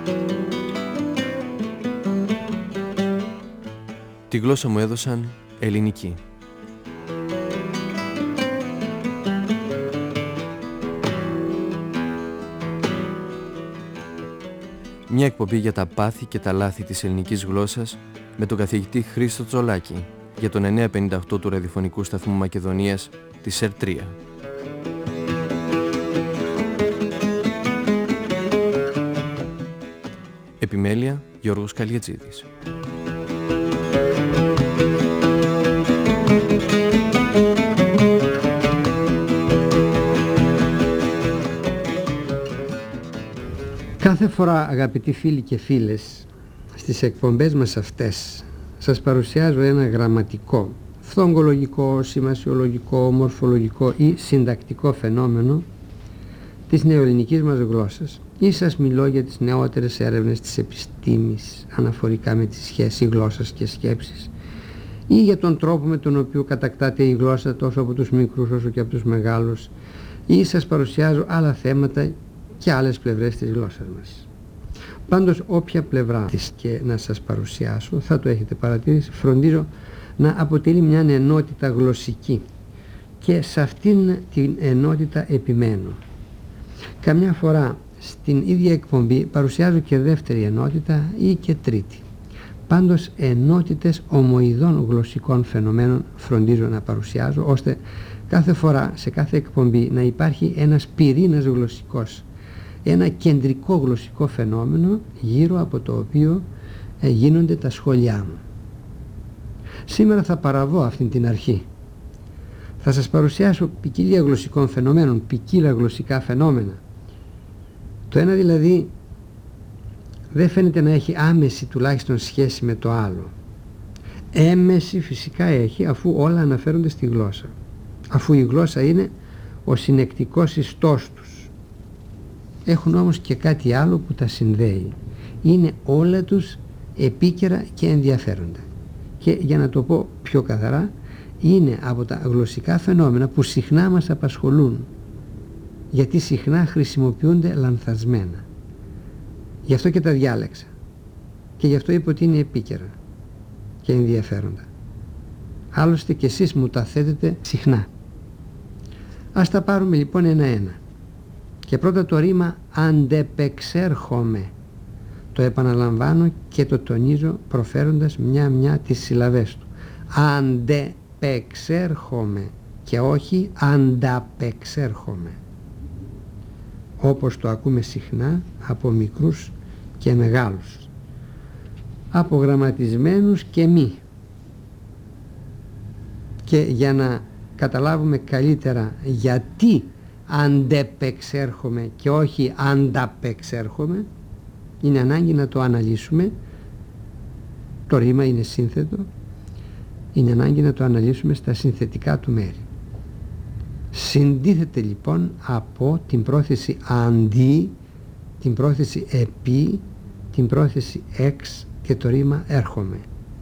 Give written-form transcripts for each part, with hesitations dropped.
Τη γλώσσα μου έδωσαν ελληνική. Μια εκπομπή για τα πάθη και τα λάθη της ελληνικής γλώσσας με τον καθηγητή Χρήστο Τσολάκη για τον 958 του ραδιοφωνικού σταθμού Μακεδονίας της ΕΡΤ3. Επιμέλεια Γιώργος Καλιετζίδης. Κάθε φορά, αγαπητοί φίλοι και φίλες, στις εκπομπές μας αυτές σας παρουσιάζω ένα γραμματικό, φθογκολογικό, σημασιολογικό, μορφολογικό ή συντακτικό φαινόμενο της νεοελληνικής μας γλώσσας ή σας μιλώ για τις νεότερες έρευνες της επιστήμης αναφορικά με τη σχέση γλώσσας και σκέψης ή για τον τρόπο με τον οποίο κατακτάται η γλώσσα τόσο από τους μικρούς όσο και από τους μεγάλους ή σας παρουσιάζω άλλα θέματα και άλλες πλευρές της γλώσσας μας. Πάντως όποια πλευρά της και να σας παρουσιάσω, θα το έχετε παρατηρήσει, φροντίζω να αποτελεί μια ενότητα γλωσσική και σε αυτήν την ενότητα επιμένω. Καμιά φορά στην ίδια εκπομπή παρουσιάζω και δεύτερη ενότητα ή και τρίτη. Πάντως ενότητες ομοειδών γλωσσικών φαινομένων φροντίζω να παρουσιάζω, ώστε κάθε φορά σε κάθε εκπομπή να υπάρχει ένας πυρήνας γλωσσικός, ένα κεντρικό γλωσσικό φαινόμενο γύρω από το οποίο γίνονται τα σχόλιά μου. Σήμερα θα παραβώ αυτήν την αρχή. Θα σας παρουσιάσω ποικιλία γλωσσικών φαινομένων, ποικίλα γλωσσικά φαινόμενα. Το ένα δηλαδή δεν φαίνεται να έχει άμεση τουλάχιστον σχέση με το άλλο. Έμεση φυσικά έχει, αφού όλα αναφέρονται στη γλώσσα. Αφού η γλώσσα είναι ο συνεκτικός ιστός τους. Έχουν όμως και κάτι άλλο που τα συνδέει. Είναι όλα τους επίκαιρα και ενδιαφέροντα. Και για να το πω πιο καθαρά, είναι από τα γλωσσικά φαινόμενα που συχνά μας απασχολούν, γιατί συχνά χρησιμοποιούνται λανθασμένα. Γι' αυτό και τα διάλεξα. Και γι' αυτό είπα ότι είναι επίκαιρα και ενδιαφέροντα. Άλλωστε και εσείς μου τα θέτετε συχνά. Ας τα πάρουμε λοιπόν ένα-ένα. Και πρώτα το ρήμα αντεπεξέρχομαι. Το επαναλαμβάνω και το τονίζω προφέροντας μια-μια τις συλλαβές του. Αντεπεξέρχομαι και όχι ανταπεξέρχομαι, όπως το ακούμε συχνά από μικρούς και μεγάλους, από γραμματισμένους και μη. Και για να καταλάβουμε καλύτερα γιατί αντεπεξέρχομαι και όχι ανταπεξέρχομαι, είναι ανάγκη να το αναλύσουμε. Το ρήμα είναι σύνθετο, είναι ανάγκη να το αναλύσουμε στα συνθετικά του μέρη. Συντίθεται λοιπόν από την πρόθεση αντί, την πρόθεση επί, την πρόθεση εξ και το ρήμα έρχομαι.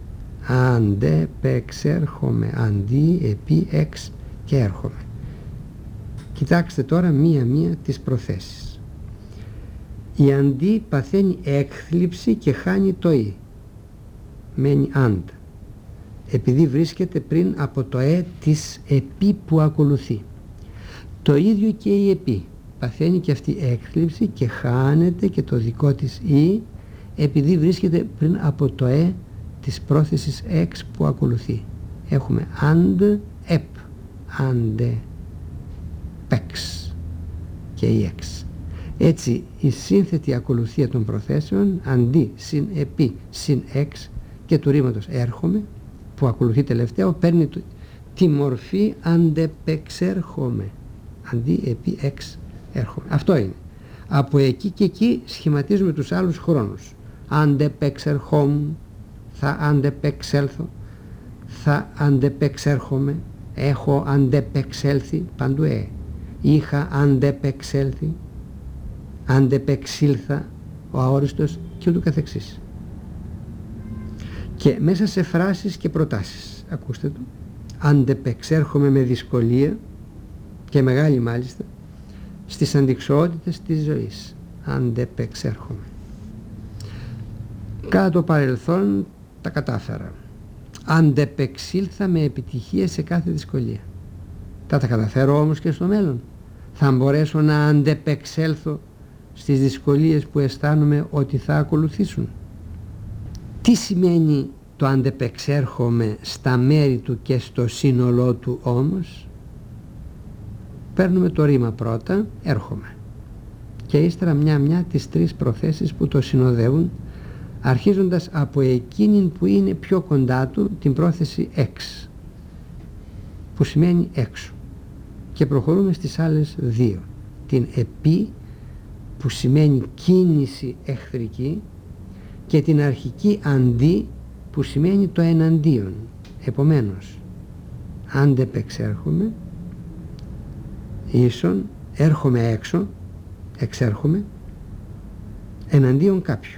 Αντεπεξέρχομαι, αντί, επί, εξ και έρχομαι. Κοιτάξτε τώρα μία-μία τις προθέσεις. Η αντί παθαίνει έκθλιψη και χάνει το «η». Μένει «αντ», επειδή βρίσκεται πριν από το της επί που ακολουθεί. Το ίδιο και η επί. Παθαίνει και αυτή έκθλιψη και χάνεται και το δικό της «η», επειδή βρίσκεται πριν από το της πρόθεσης εξ που ακολουθεί. Έχουμε «and», «επ», «ande», «pex» και η «εξ». Έτσι η σύνθετη ακολουθία των προθέσεων αντί, συν, επί, συν, εξ και του ρήματος έρχομαι που ακολουθεί τελευταίο παίρνει τη μορφή αντεπεξέρχομαι. Αντί, επί, εξ, έρχομαι. Αυτό είναι. Από εκεί και εκεί σχηματίζουμε τους άλλους χρόνους. Αντεπεξερχόμουν, θα αντεπεξέλθω, θα αντεπεξέρχομαι, έχω αντεπεξέλθει, παντού είχα αντεπεξέλθει, αντεπεξήλθα, ο αόριστος και ούτω καθεξής. Και μέσα σε φράσεις και προτάσεις, ακούστε το, αντεπεξέρχομαι με δυσκολία και μεγάλη μάλιστα στις αντιξοότητες της ζωής. Αντεπεξέρχομαι. Κατά το παρελθόν τα κατάφερα. Αντεπεξήλθα με επιτυχία σε κάθε δυσκολία. Θα τα καταφέρω όμως και στο μέλλον. Θα μπορέσω να αντεπεξέλθω στις δυσκολίες που αισθάνομαι ότι θα ακολουθήσουν. Τι σημαίνει το αντεπεξέρχομαι στα μέρη του και στο σύνολό του όμως? Παίρνουμε το ρήμα πρώτα, έρχομαι. Και ύστερα μια τις τρεις προθέσεις που το συνοδεύουν, αρχίζοντας από εκείνην που είναι πιο κοντά του, την πρόθεση εξ, που σημαίνει έξω. Και προχωρούμε στις άλλες δύο. Την επί, που σημαίνει κίνηση εχθρική, και την αρχική αντί, που σημαίνει το εναντίον. Επομένως, αντεπεξέρχομαι, ίσον, έρχομαι έξω, εξέρχομαι, εναντίον κάποιου.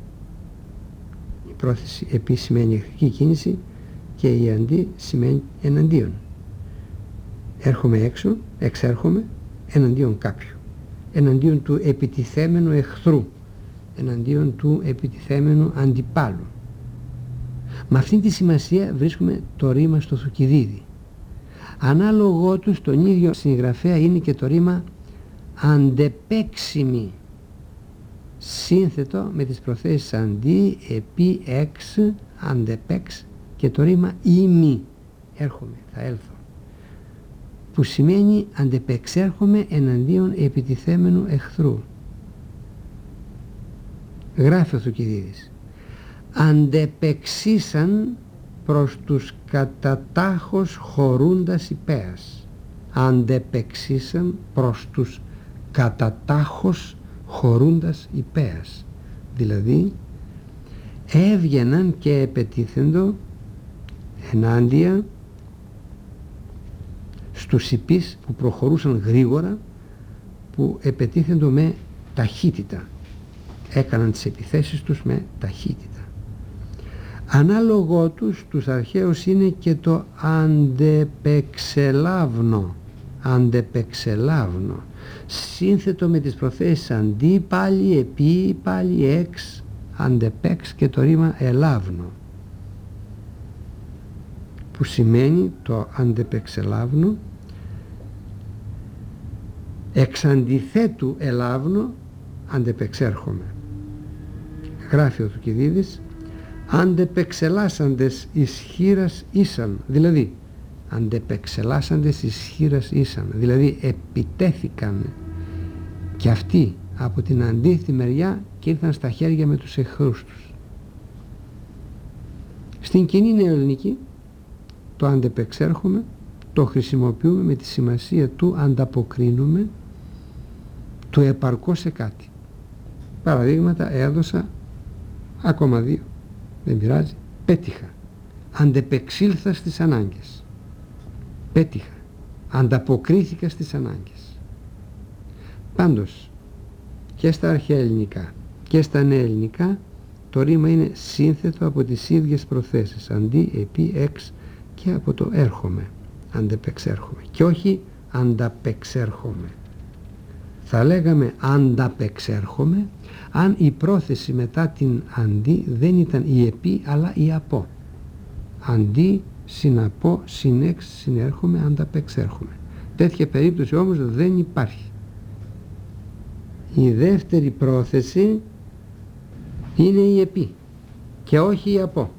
Η πρόθεση επί σημαίνει εχθρική κίνηση και η αντί σημαίνει εναντίον. Έρχομαι έξω, εξέρχομαι, εναντίον κάποιου. Εναντίον του επιτιθέμενου εχθρού, εναντίον του επιτιθέμενου αντιπάλου. Με αυτήν τη σημασία βρίσκουμε το ρήμα στο Θουκυδίδη. Ανάλογό του στον ίδιο συγγραφέα είναι και το ρήμα αντεπέξιμη, σύνθετο με τις προθέσεις αντί, επί, εξ, αντεπέξ, και το ρήμα ημι, έρχομαι, θα έλθω, που σημαίνει αντεπεξέρχομαι εναντίον επιτιθέμενου εχθρού. Γράφει ο Θουκυδίδης: αντεπεξήσαν προς τους κατατάχως χωρούντας υπέας. Αντεπεξήσαν προς τους κατατάχως χωρούντας υπέας. Δηλαδή έβγαιναν και επετίθεντο ενάντια στους υπείς που προχωρούσαν γρήγορα, που επετίθεντο με ταχύτητα. Έκαναν τις επιθέσεις τους με ταχύτητα. Ανάλογό τους αρχαίους είναι και το αντεπεξελάβνο. Αντεπεξελάβνο, σύνθετο με τις προθέσεις αντί, πάλι, επί, πάλι, εξ, αντεπέξ και το ρήμα ελάβνο, που σημαίνει το αντεπεξελάβνο εξ αντιθέτου ελάβνο, αντεπεξέρχομαι. Γράφει ο Θουκυδίδης: αντεπεξελάσαντες ισχύρας ήσαν, δηλαδή αντεπεξελάσαντες ισχύρας ήσαν, δηλαδή επιτέθηκαν και αυτοί από την αντίθετη μεριά και ήρθαν στα χέρια με τους εχθρούς τους. Στην κοινή νεοελληνική το αντεπεξέρχομαι το χρησιμοποιούμε με τη σημασία του ανταποκρίνουμε, του επαρκώ σε κάτι. Παραδείγματα έδωσα ακόμα δύο, δεν πειράζει. Πέτυχα, αντεπεξήλθα στις ανάγκες. Πέτυχα, ανταποκρίθηκα στις ανάγκες. Πάντως και στα αρχαία ελληνικά και στα νέα ελληνικά το ρήμα είναι σύνθετο από τις ίδιες προθέσεις, αντί, επί, εξ, και από το έρχομαι, αντεπεξέρχομαι, και όχι ανταπεξέρχομαι. Θα λέγαμε ανταπεξέρχομαι αν η πρόθεση μετά την αντί δεν ήταν η επί αλλά η από. Αντί, συναπό, συνέξ, συνέρχομαι, ανταπεξέρχομαι. Τέτοια περίπτωση όμως δεν υπάρχει. Η δεύτερη πρόθεση είναι η επί και όχι η από.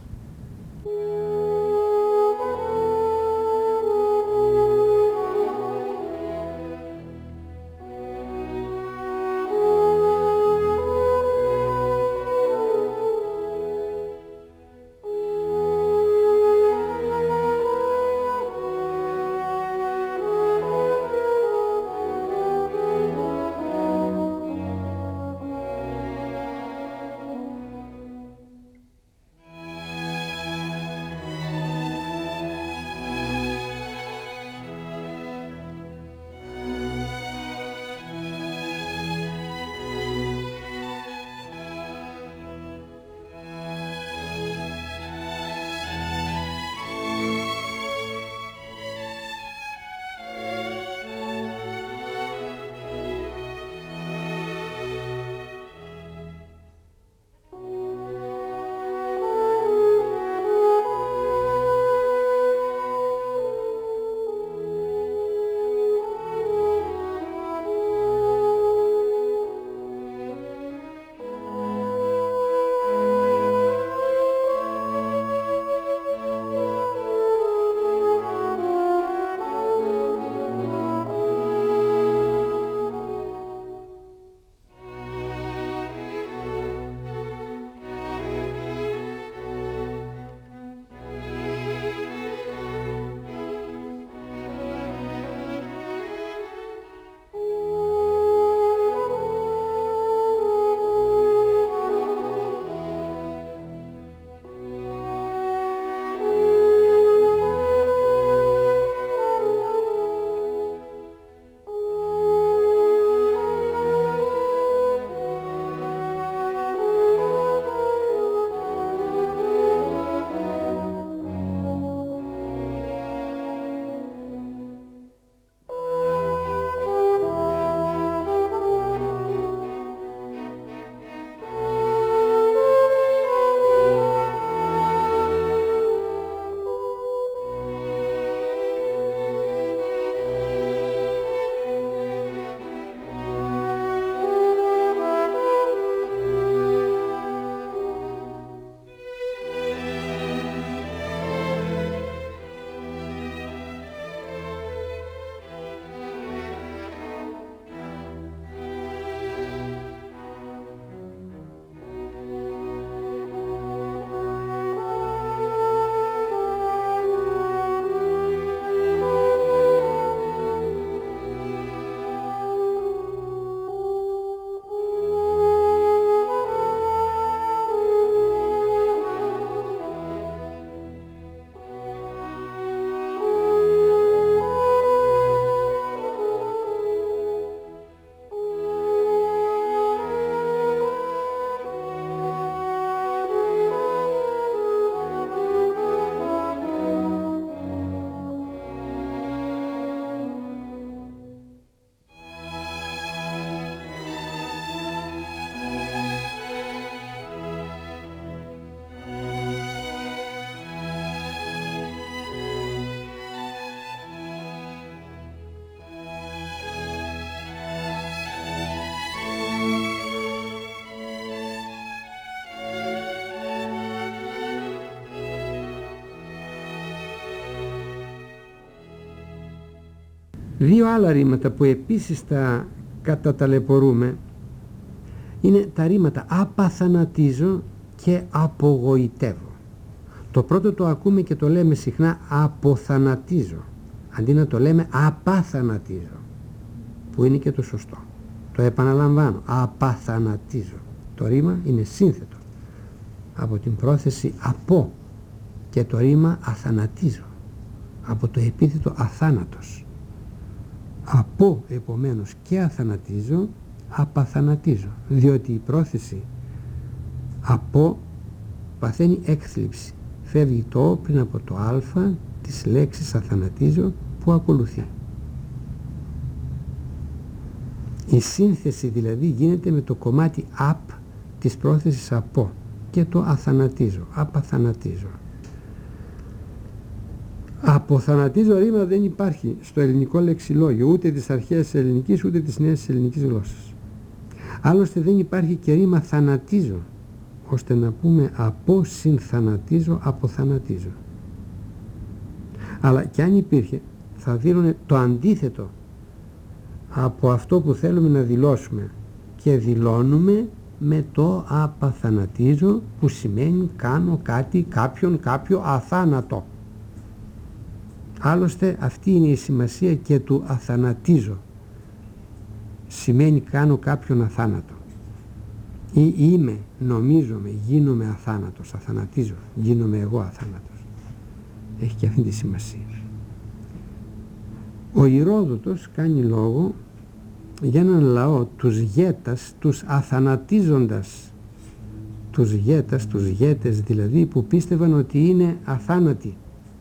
Δύο άλλα ρήματα που επίσης τα καταταλαιπωρούμε είναι τα ρήματα απαθανατίζω και απογοητεύω. Το πρώτο το ακούμε και το λέμε συχνά αποθανατίζω, αντί να το λέμε απαθανατίζω, που είναι και το σωστό. Το επαναλαμβάνω, απαθανατίζω. Το ρήμα είναι σύνθετο από την πρόθεση από και το ρήμα αθανατίζω από το επίθετο αθάνατος. Από επομένως και αθανατίζω, απαθανατίζω, διότι η πρόθεση από παθαίνει έκθλιψη. Φεύγει το «ο» πριν από το «α» της λέξης αθανατίζω που ακολουθεί. Η σύνθεση δηλαδή γίνεται με το κομμάτι «απ» της πρόθεσης «από» και το αθανατίζω, απαθανατίζω. Αποθανατίζω ρήμα δεν υπάρχει στο ελληνικό λεξιλόγιο, ούτε της αρχαίας ελληνικής ούτε της νέας ελληνικής γλώσσας. Άλλωστε δεν υπάρχει και ρήμα θανατίζω, ώστε να πούμε από συνθανατίζω, αποθανατίζω. Αλλά και αν υπήρχε, θα δίνουν το αντίθετο από αυτό που θέλουμε να δηλώσουμε και δηλώνουμε με το απαθανατίζω, που σημαίνει κάνω κάτι, κάποιον, κάποιο αθάνατο. Άλλωστε αυτή είναι η σημασία και του αθανατίζω. Σημαίνει κάνω κάποιον αθάνατο. Ή είμαι, νομίζομαι, γίνομαι αθάνατος, αθανατίζω, γίνομαι εγώ αθάνατος. Έχει και αυτή τη σημασία. Ο Ηρόδοτος κάνει λόγο για έναν λαό, τους γέτας, τους αθανατίζοντας, τους γέτας, τους γέτες δηλαδή, που πίστευαν ότι είναι αθάνατοι.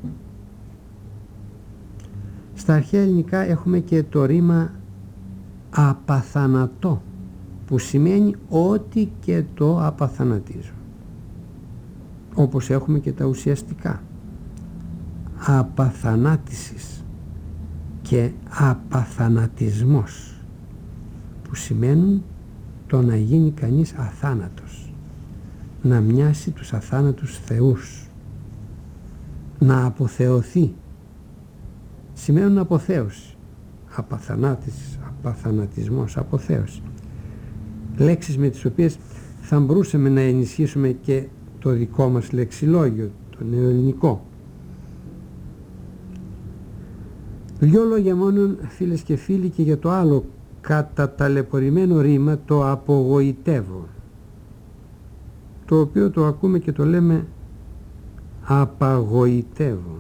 Στα αρχαία ελληνικά έχουμε και το ρήμα απαθανατώ, που σημαίνει ότι και το απαθανατίζω. Όπως έχουμε και τα ουσιαστικά απαθανάτησης και απαθανατισμός, που σημαίνουν το να γίνει κανείς αθάνατος, να μοιάσει τους αθάνατους θεούς, να αποθεωθεί. Σημαίνουν αποθέωση, απαθανάτησης, απαθανατισμός, αποθέωση. Λέξεις με τις οποίες θα μπορούσαμε να ενισχύσουμε και το δικό μας λεξιλόγιο, το νεοελληνικό. Δυο λόγια μόνο, φίλες και φίλοι, και για το άλλο καταταλαιπωρημένο ρήμα, το απογοητεύω, το οποίο το ακούμε και το λέμε απαγοητεύω.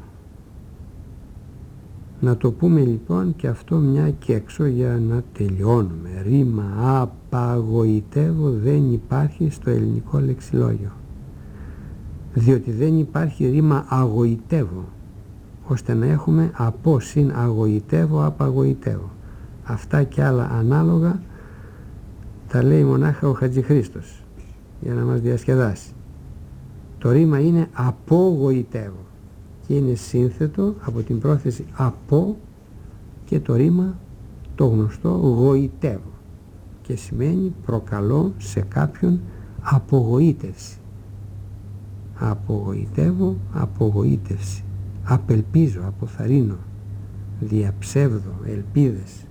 Να το πούμε λοιπόν και αυτό μια και έξω για να τελειώνουμε. Ρήμα απαγοητεύω δεν υπάρχει στο ελληνικό λεξιλόγιο, διότι δεν υπάρχει ρήμα αγοητεύω, ώστε να έχουμε από συν αγοητεύω, απαγοητεύω. Αυτά και άλλα ανάλογα τα λέει μονάχα ο Χατζηχρήστος για να μας διασκεδάσει. Το ρήμα είναι απογοητεύω και είναι σύνθετο από την πρόθεση από και το ρήμα το γνωστό γοητεύω, και σημαίνει προκαλώ σε κάποιον απογοήτευση. Απογοητεύω, απογοήτευση. Απελπίζω, αποθαρρύνω, διαψεύδω ελπίδες.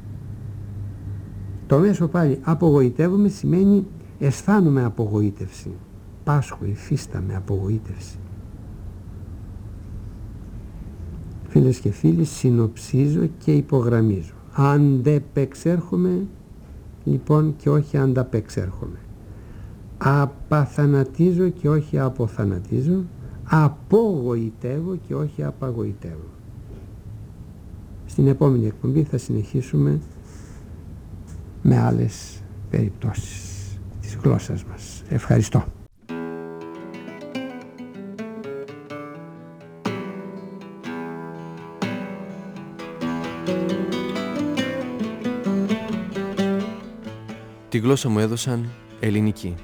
Το μέσο πάλι απογοητεύομαι σημαίνει αισθάνομαι απογοήτευση. Πάσχω, υφίσταμαι απογοήτευση. Φίλες και φίλοι, συνοψίζω και υπογραμμίζω. Αντεπεξέρχομαι λοιπόν και όχι ανταπεξέρχομαι. Απαθανατίζω και όχι αποθανατίζω. Απογοητεύω και όχι απαγοητεύω. Στην επόμενη εκπομπή θα συνεχίσουμε με άλλες περιπτώσεις της γλώσσας μας. Ευχαριστώ. Τη γλώσσα μου έδωσαν ελληνική.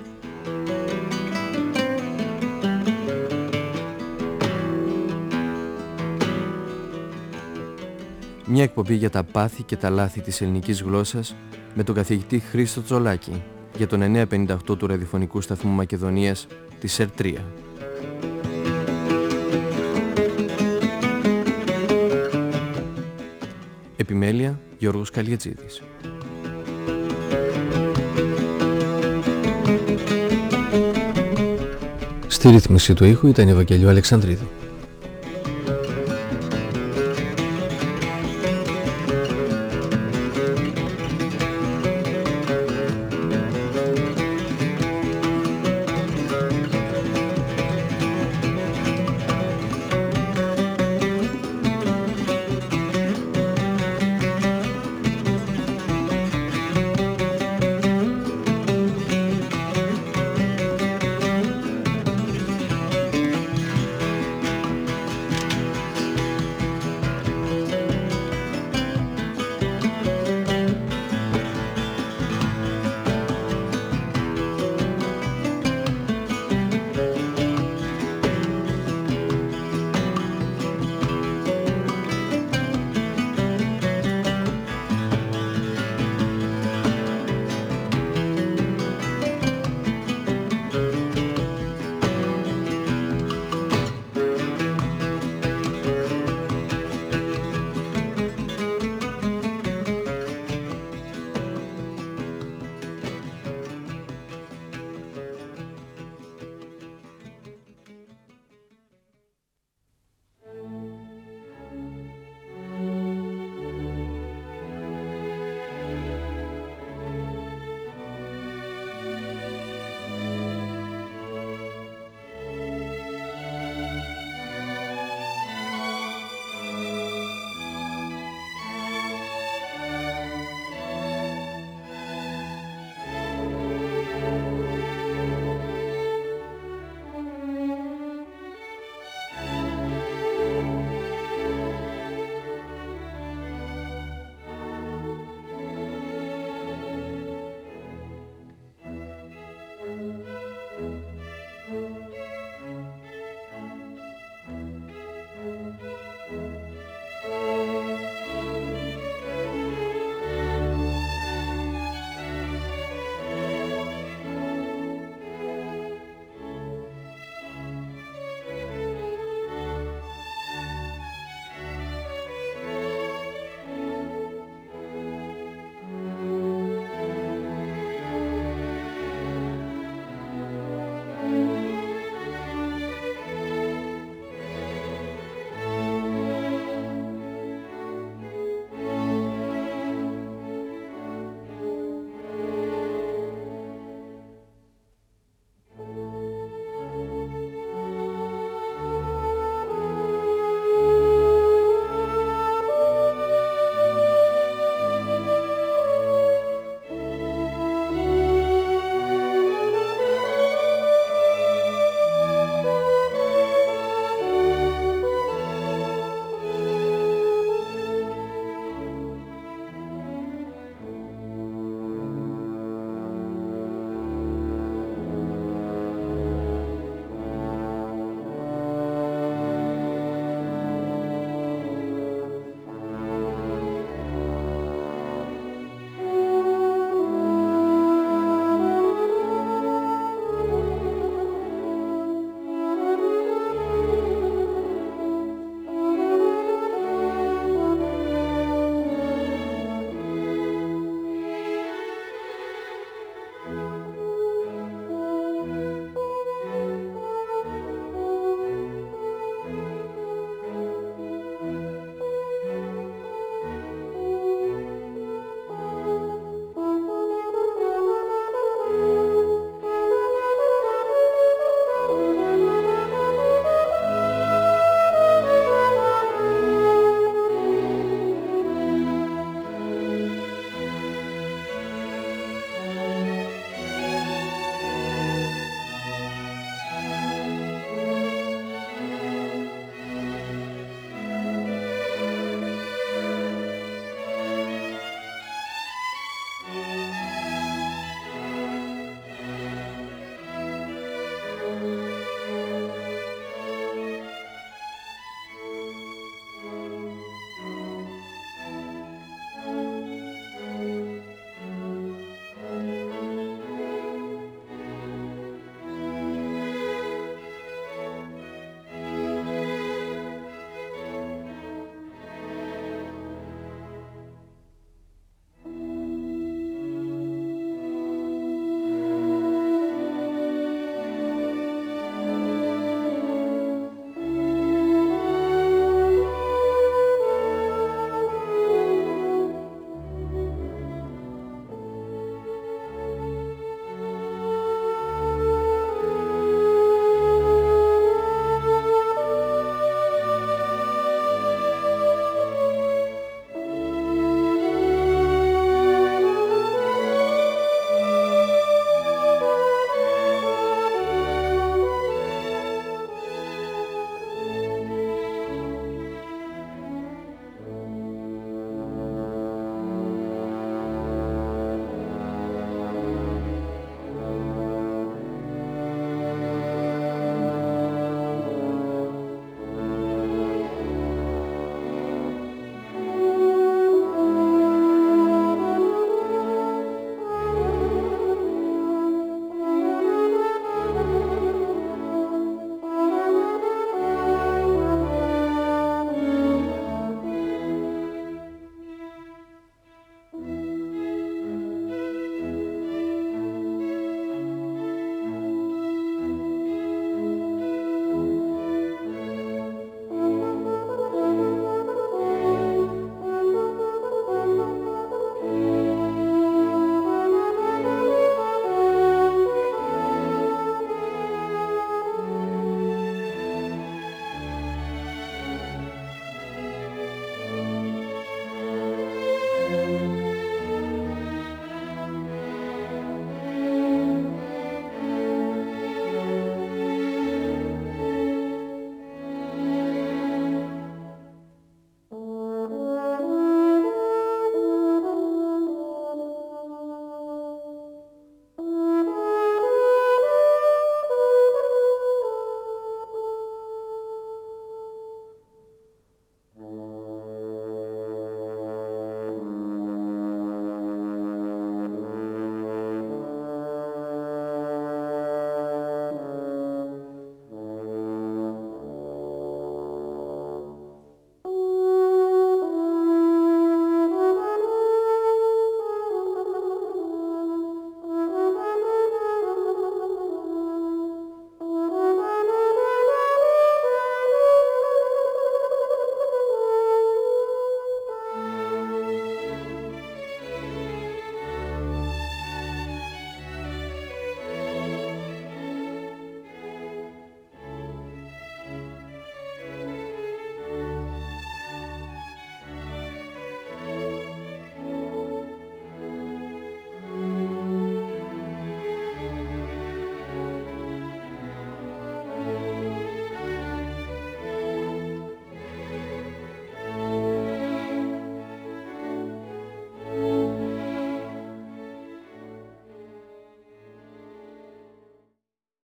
Μια εκπομπή για τα πάθη και τα λάθη της ελληνικής γλώσσας με τον καθηγητή Χρήστο Τζολάκη για τον 958 του ραδιοφωνικού σταθμού Μακεδονίας της ΕΡΤ3. Επιμέλεια Γιώργος Καλιετζίδης. Στη ρύθμιση του ήχου ήταν η Ευαγγελίου Αλεξανδρίδου.